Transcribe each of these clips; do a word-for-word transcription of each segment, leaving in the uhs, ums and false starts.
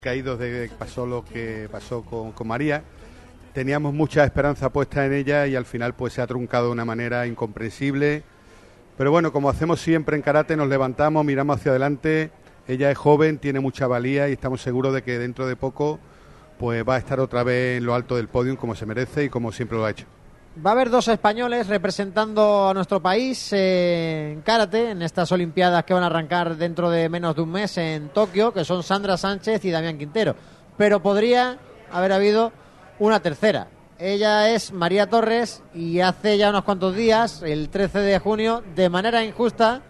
Caídos de que pasó lo que pasó con, con María. Teníamos mucha esperanza puesta en ella y al final pues se ha truncado de una manera incomprensible. Pero bueno, como hacemos siempre en karate, nos levantamos, miramos hacia adelante. Ella es joven, tiene mucha valía y estamos seguros de que dentro de poco pues va a estar otra vez en lo alto del podio como se merece y como siempre lo ha hecho. Va a haber dos españoles representando a nuestro país eh, en karate en estas Olimpiadas que van a arrancar dentro de menos de un mes en Tokio, que son Sandra Sánchez y Damián Quintero. Pero podría haber habido una tercera. Ella es María Torres y hace ya unos cuantos días, el trece de junio, de manera injusta,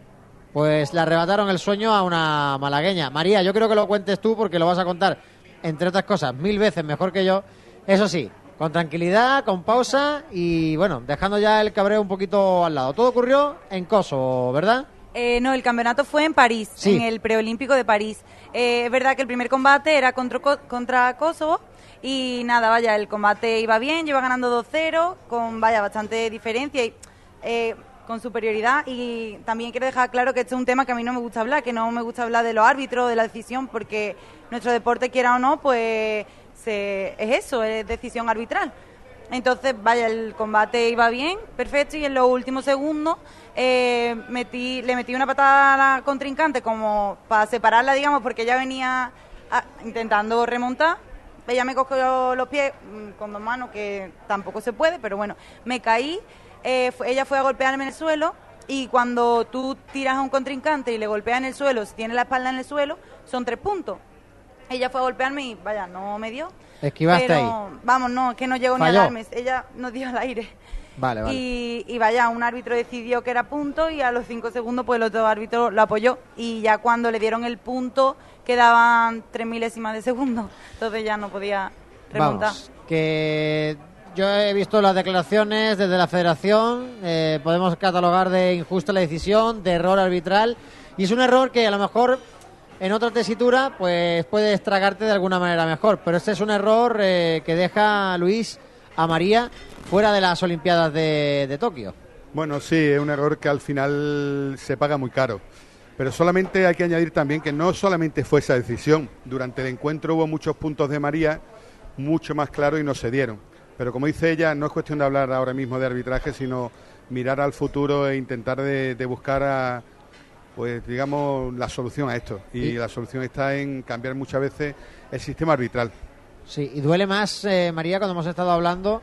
pues le arrebataron el sueño a una malagueña. María, yo creo que lo cuentes tú porque lo vas a contar, entre otras cosas, mil veces mejor que yo. Eso sí, con tranquilidad, con pausa y, bueno, dejando ya el cabreo un poquito al lado. Todo ocurrió en Kosovo, ¿verdad? Eh, no, el campeonato fue en París, sí. En el preolímpico de París. Eh, es verdad que el primer combate era contra, contra Kosovo y nada, vaya, el combate iba bien, yo iba ganando dos cero con, vaya, bastante diferencia y eh, con superioridad. Y también quiero dejar claro que este es un tema que a mí no me gusta hablar, que no me gusta hablar de los árbitros, de la decisión, porque nuestro deporte, quiera o no, pues se, es eso, es decisión arbitral. Entonces, vaya, el combate iba bien, perfecto, y en los últimos segundos eh, metí, le metí una patada a la contrincante como para separarla, digamos, porque ella venía a, intentando remontar. Ella me cogió los pies con dos manos, que tampoco se puede, pero bueno, me caí, eh, fue, ella fue a golpearme en el suelo, y cuando tú tiras a un contrincante y le golpeas en el suelo, si tiene la espalda en el suelo, son tres puntos. Ella fue a golpearme y, vaya, no me dio. Esquivaste pero, ahí. Vamos, no, es que no llegó Falló. ni a darme. Ella nos dio al aire. Vale, vale. Y, y vaya, un árbitro decidió que era punto y a los cinco segundos pues el otro árbitro lo apoyó. Y ya cuando le dieron el punto quedaban tres milésimas de segundo. Entonces ya no podía remontar. Vamos, que yo he visto las declaraciones desde la federación. Eh, podemos catalogar de injusta la decisión, de error arbitral. Y es un error que a lo mejor en otra tesitura pues puedes tragarte de alguna manera mejor, pero este es un error eh, que deja, Luis, a María fuera de las Olimpiadas de, de Tokio. Bueno, sí, es un error que al final se paga muy caro, pero solamente hay que añadir también que no solamente fue esa decisión. Durante el encuentro hubo muchos puntos de María mucho más claros y no se dieron, pero como dice ella, no es cuestión de hablar ahora mismo de arbitraje, sino mirar al futuro e intentar de, de buscar a pues digamos la solución a esto, y, y la solución está en cambiar muchas veces el sistema arbitral. Sí, y duele más, eh, María, cuando hemos estado hablando,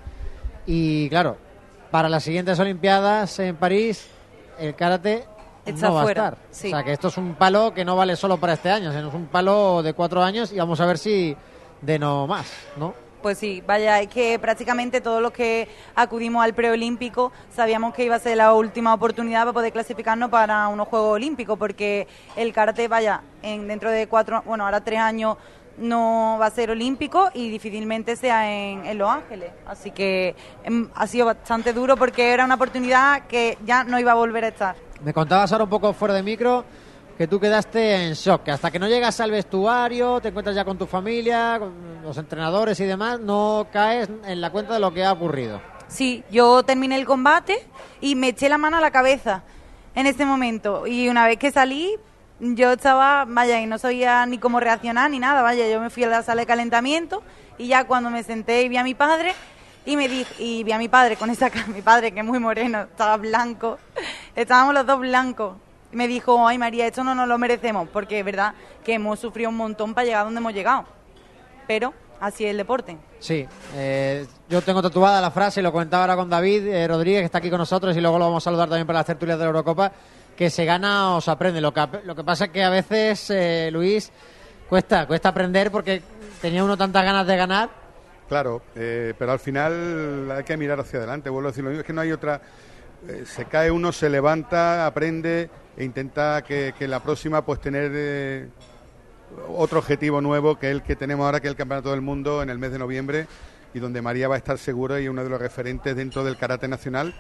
y claro, para las siguientes Olimpiadas en París el karate Está no va fuera, a estar, sí. O sea que esto es un palo que no vale solo para este año, sino es un palo de cuatro años y vamos a ver si de no más, ¿no? Pues sí, vaya, es que prácticamente todos los que acudimos al preolímpico sabíamos que iba a ser la última oportunidad para poder clasificarnos para unos Juegos Olímpicos, porque el karate, vaya, en dentro de cuatro, bueno, ahora tres años no va a ser olímpico y difícilmente sea en, en Los Ángeles. Así que em, ha sido bastante duro porque era una oportunidad que ya no iba a volver a estar. Me contabas ahora un poco fuera de micro que tú quedaste en shock, que hasta que no llegas al vestuario, te encuentras ya con tu familia, con los entrenadores y demás, no caes en la cuenta de lo que ha ocurrido. Sí, yo terminé el combate y me eché la mano a la cabeza en ese momento. Y una vez que salí, yo estaba, vaya, y no sabía ni cómo reaccionar ni nada, vaya, yo me fui a la sala de calentamiento y ya cuando me senté y vi a mi padre, y me dije, y vi a mi padre con esa cara, mi padre que es muy moreno, estaba blanco, estábamos los dos blancos. Me dijo, ay María, esto no nos lo merecemos, porque es verdad que hemos sufrido un montón para llegar a donde hemos llegado, pero así es el deporte. Sí, eh, yo tengo tatuada la frase, y lo comentaba ahora con David eh, Rodríguez, que está aquí con nosotros, y luego lo vamos a saludar también para las tertulias de la Eurocopa, que se gana o se aprende. Lo que, lo que pasa es que a veces, eh, Luis, cuesta, cuesta aprender porque tenía uno tantas ganas de ganar. Claro, eh, pero al final hay que mirar hacia adelante, vuelvo a decir lo mismo, es que no hay otra... Eh, se cae uno, se levanta, aprende e intenta que, que la próxima pues tener eh, otro objetivo nuevo que el que tenemos ahora, que es el Campeonato del Mundo en el mes de noviembre, y donde María va a estar segura y es uno de los referentes dentro del karate nacional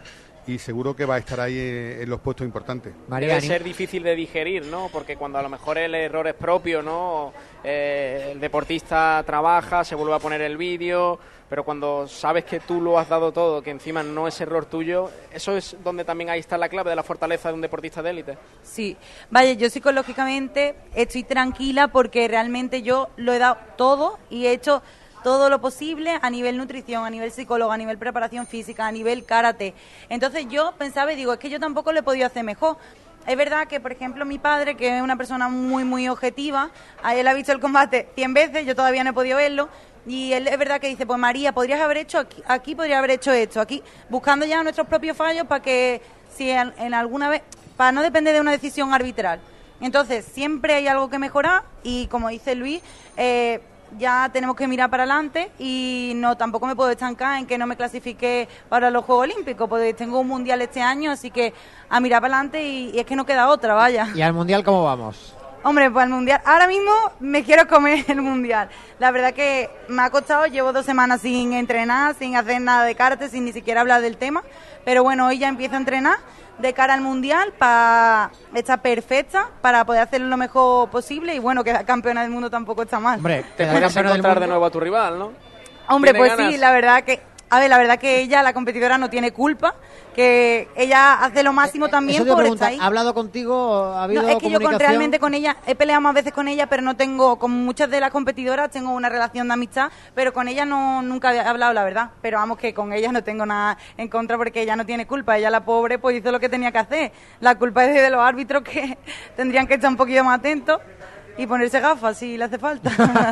y seguro que va a estar ahí en, en los puestos importantes. Debe ser difícil de digerir, ¿no? Porque cuando a lo mejor el error es propio, ¿no? Eh, el deportista trabaja, se vuelve a poner el vídeo, pero cuando sabes que tú lo has dado todo, que encima no es error tuyo, eso es donde también ahí está la clave de la fortaleza de un deportista de élite. Sí, vaya, yo psicológicamente estoy tranquila porque realmente yo lo he dado todo y he hecho todo lo posible a nivel nutrición, a nivel psicólogo, a nivel preparación física, a nivel karate. Entonces yo pensaba y digo, es que yo tampoco lo he podido hacer mejor. Es verdad que, por ejemplo, mi padre, que es una persona muy, muy objetiva, a él ha visto el combate cien veces, yo todavía no he podido verlo, y él es verdad que dice, pues María, podrías haber hecho aquí, aquí podrías haber hecho esto, aquí, buscando ya nuestros propios fallos para que, si en, en alguna vez, para no depender de una decisión arbitral. Entonces, siempre hay algo que mejorar, y como dice Luis, eh, ya tenemos que mirar para adelante y no tampoco me puedo estancar en que no me clasifique para los Juegos Olímpicos, porque tengo un mundial este año, así que a mirar para adelante y, y es que no queda otra, vaya. ¿Y al mundial cómo vamos? Hombre, pues al mundial, ahora mismo me quiero comer el mundial. La verdad que me ha costado, llevo dos semanas sin entrenar, sin hacer nada de karate, sin ni siquiera hablar del tema, pero bueno, hoy ya empiezo a entrenar de cara al mundial para estar perfecta, para poder hacerlo lo mejor posible y bueno, que la campeona del mundo tampoco está mal. Hombre, te puedes encontrar de nuevo a tu rival, ¿no? Hombre, pues ganas? Sí, la verdad que, a ver, la verdad que ella, la competidora, no tiene culpa, que ella hace lo máximo también por estar ahí. ¿Ha hablado contigo? ¿Ha habido No, es que yo con, comunicación? realmente con ella he peleado más veces con ella, pero no tengo, con muchas de las competidoras tengo una relación de amistad, pero con ella no nunca he hablado, la verdad. Pero vamos, que con ella no tengo nada en contra porque ella no tiene culpa. Ella, la pobre, pues hizo lo que tenía que hacer. La culpa es de los árbitros, que tendrían que estar un poquito más atentos y ponerse gafas si le hace falta.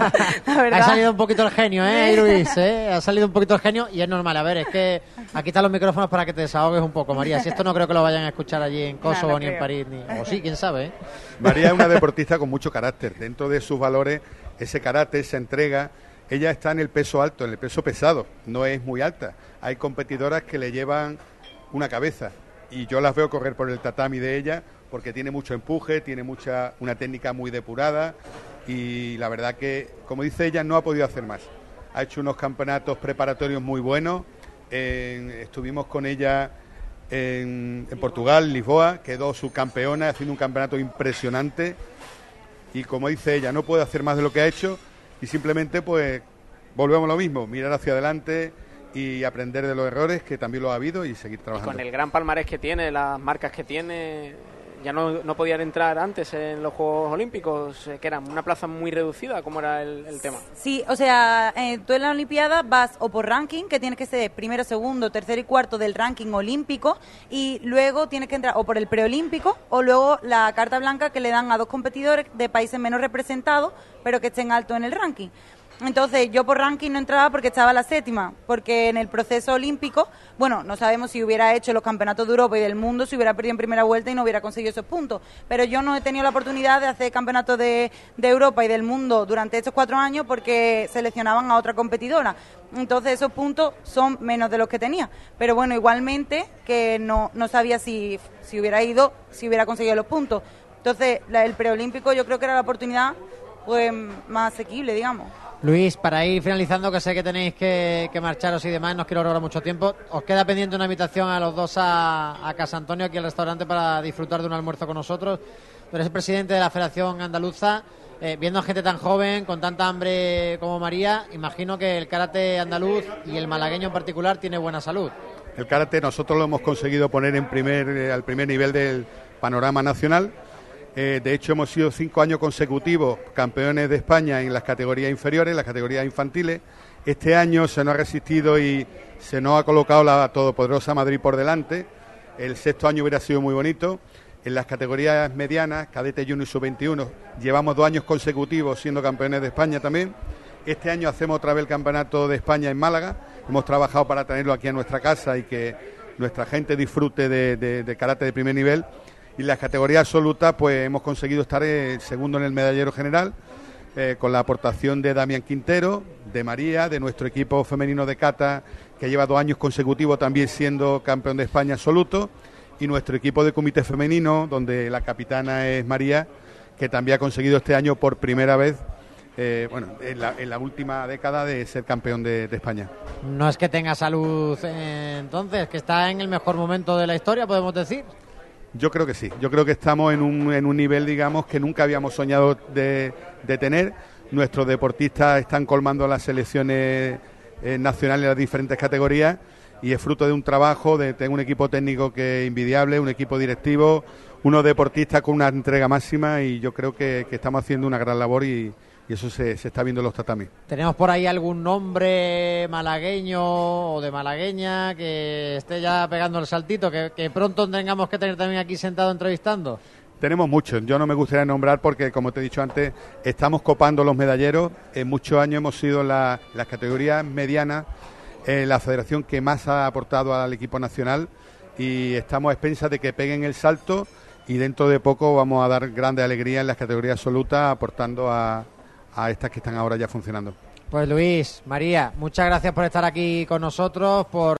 La verdad. Ha salido un poquito el genio, ¿eh, Luis? ¿eh? Ha salido un poquito el genio y es normal. A ver, es que aquí están los micrófonos para que te desahogues un poco, María. Si esto no creo que lo vayan a escuchar allí en Kosovo, no, no ni creo. En París, ni... o sí, quién sabe. ¿eh? María es una deportista con mucho carácter. Dentro de sus valores, ese carácter, esa entrega. Ella está en el peso alto, en el peso pesado. No es muy alta. Hay competidoras que le llevan una cabeza y yo las veo correr por el tatami de ella, porque tiene mucho empuje, tiene mucha una técnica muy depurada y la verdad que, como dice ella, no ha podido hacer más. Ha hecho unos campeonatos preparatorios muy buenos. En, estuvimos con ella en, en Portugal, Lisboa, quedó subcampeona, haciendo un campeonato impresionante y, como dice ella, no puede hacer más de lo que ha hecho y simplemente pues volvemos a lo mismo, mirar hacia adelante y aprender de los errores, que también lo ha habido, y seguir trabajando. Y con el gran palmarés que tiene, las marcas que tiene, ya no, no podían entrar antes en los Juegos Olímpicos, que eran una plaza muy reducida. ¿Cómo era el, el tema? Sí, o sea, eh, tú en la Olimpiada vas o por ranking, que tienes que ser primero, segundo, tercero y cuarto del ranking olímpico, y luego tienes que entrar o por el preolímpico o luego la carta blanca que le dan a dos competidores de países menos representados, pero que estén altos en el ranking. Entonces, yo por ranking no entraba porque estaba la séptima, porque en el proceso olímpico, bueno, no sabemos si hubiera hecho los campeonatos de Europa y del mundo, si hubiera perdido en primera vuelta y no hubiera conseguido esos puntos. Pero yo no he tenido la oportunidad de hacer campeonatos de, de Europa y del mundo durante estos cuatro años porque seleccionaban a otra competidora. Entonces, esos puntos son menos de los que tenía. Pero bueno, igualmente, que no, no sabía si, si hubiera ido, si hubiera conseguido los puntos. Entonces, la, el preolímpico yo creo que era la oportunidad pues más asequible, digamos. Luis, para ir finalizando, que sé que tenéis que, que marcharos y demás, no os quiero robar mucho tiempo, os queda pendiente una invitación a los dos a, a Casa Antonio, aquí al restaurante, para disfrutar de un almuerzo con nosotros. Tú eres el presidente de la Federación Andaluza, eh, viendo a gente tan joven, con tanta hambre como María, imagino que el karate andaluz y el malagueño en particular tiene buena salud. El karate nosotros lo hemos conseguido poner en primer, eh, al primer nivel del panorama nacional. Eh, de hecho, hemos sido cinco años consecutivos campeones de España en las categorías inferiores, en las categorías infantiles. Este año se nos ha resistido y se nos ha colocado la todopoderosa Madrid por delante. El sexto año hubiera sido muy bonito. En las categorías medianas, cadete junior y sub veintiuno, llevamos dos años consecutivos siendo campeones de España también. Este año hacemos otra vez el campeonato de España en Málaga. Hemos trabajado para tenerlo aquí en nuestra casa y que nuestra gente disfrute de, de, de karate de primer nivel. Y en las categorías absolutas pues hemos conseguido estar eh, segundo en el medallero general, eh, con la aportación de Damián Quintero, de María, de nuestro equipo femenino de kata, que lleva dos años consecutivos también siendo campeón de España absoluto, y nuestro equipo de comité femenino, donde la capitana es María, que también ha conseguido este año por primera vez, eh, bueno, en la, en la última década, de ser campeón de, de España. No es que tenga salud, eh, entonces, que está en el mejor momento de la historia, podemos decir. Yo creo que sí, yo creo que estamos en un, en un nivel, digamos, que nunca habíamos soñado de, de tener. Nuestros deportistas están colmando las selecciones eh, nacionales en las diferentes categorías y es fruto de un trabajo, de tener un equipo técnico que es envidiable, un equipo directivo, unos deportistas con una entrega máxima y yo creo que, que estamos haciendo una gran labor y, y eso se, se está viendo en los tatamis. ¿Tenemos por ahí algún nombre malagueño o de malagueña que esté ya pegando el saltito, que, que pronto tengamos que tener también aquí sentado entrevistando? Tenemos muchos, yo no me gustaría nombrar porque, como te he dicho antes, estamos copando los medalleros. En muchos años hemos sido la, las categorías medianas, eh, la federación que más ha aportado al equipo nacional y estamos a expensas de que peguen el salto y dentro de poco vamos a dar grande alegría en las categorías absolutas aportando a, a estas que están ahora ya funcionando. Pues Luis, María, muchas gracias por estar aquí con nosotros, por